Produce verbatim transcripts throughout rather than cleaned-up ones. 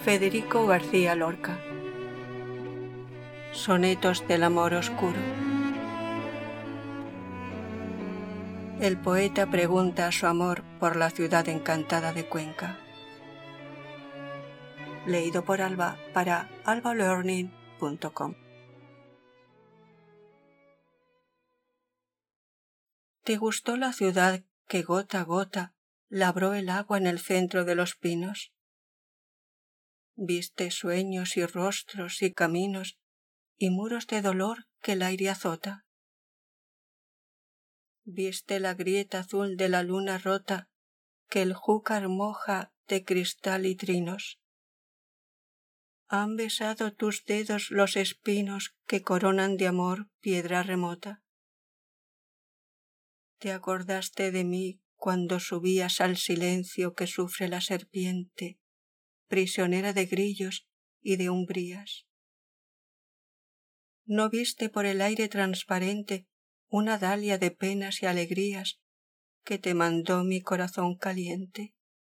Federico García Lorca. Sonetos del amor oscuro. El poeta pregunta a su amor por la ciudad encantada de Cuenca. Leído por Alba para alba learning punto com. ¿Te gustó la ciudad que gota a gota labró el agua en el centro de los pinos? ¿Viste sueños y rostros y caminos y muros de dolor que el aire azota? ¿Viste la grieta azul de la luna rota que el júcar moja de cristal y trinos? ¿Han besado tus dedos los espinos que coronan de amor piedra remota? ¿Te acordaste de mí cuando subías al silencio que sufre la serpiente, prisionera de grillos y de umbrías? ¿No viste por el aire transparente una dalia de penas y alegrías que te mandó mi corazón caliente?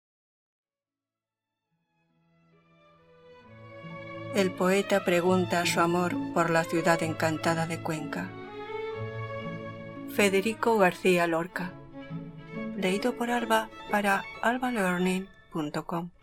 El poeta pregunta a su amor por la ciudad encantada de Cuenca. Federico García Lorca. Leído por Alba para alba learning punto com.